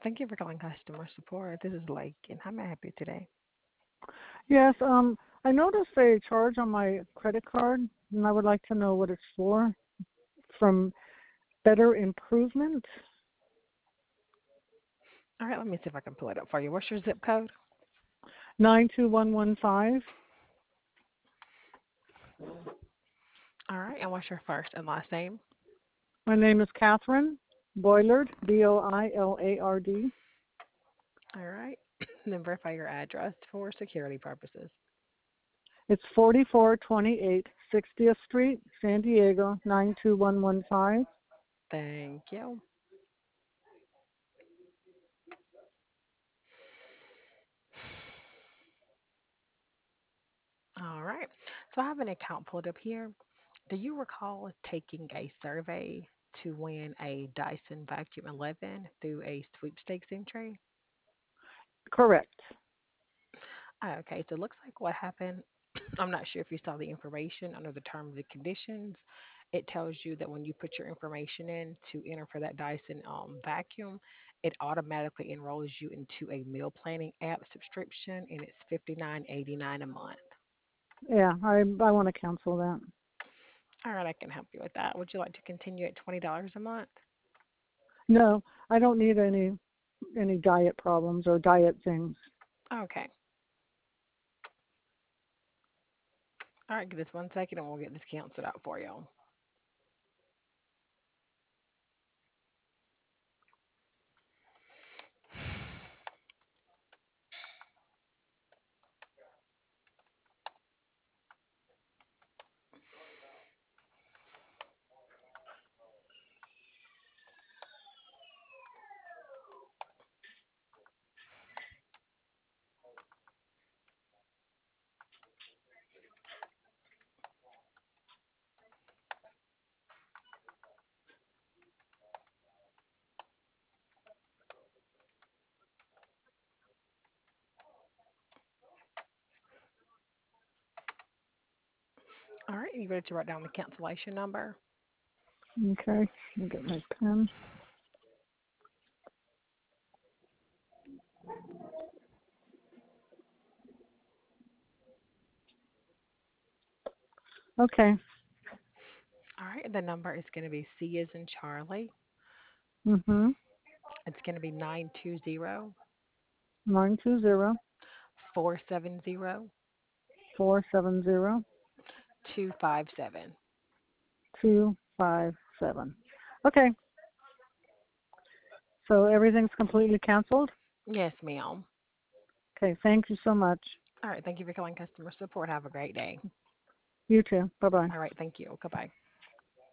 Thank you for calling customer support. This is Lake, and how may I help you today? Yes, I noticed a charge on my credit card, and I would like to know what it's for. From Better Improvement, All right, let me see if I can pull it up for you. What's your zip code? 92115. All right, and what's your first and last name? My name is Catherine Boilard, Boilard. All right, and then verify your address for security purposes. It's 4428 60th Street, San Diego, 92115. Thank you. All right, so I have an account pulled up here. Do you recall taking a survey to win a Dyson Vacuum 11 through a sweepstakes entry? Correct. Okay, so it looks like what happened. I'm not sure if you saw the information under the terms and conditions. It tells you that when you put your information in to enter for that Dyson vacuum, it automatically enrolls you into a meal planning app subscription, and it's $59.89 a month. Yeah, I want to cancel that. All right, I can help you with that. Would you like to continue at $20 a month? No, I don't need any diet problems or diet things. Okay. All right, give us 1 second, and we'll get this canceled out for you. All right, you ready to write down the cancellation number? Okay, let me get my pen. Okay. All right, the number is going to be C as in Charlie. Mhm. It's going to be 920 920 470 470 257. 257. Okay, so everything's completely canceled? Yes, ma'am. Okay, thank you so much. All right. Thank you for calling customer support. Have a great day. You too. Bye-bye. All right. Thank you. Goodbye.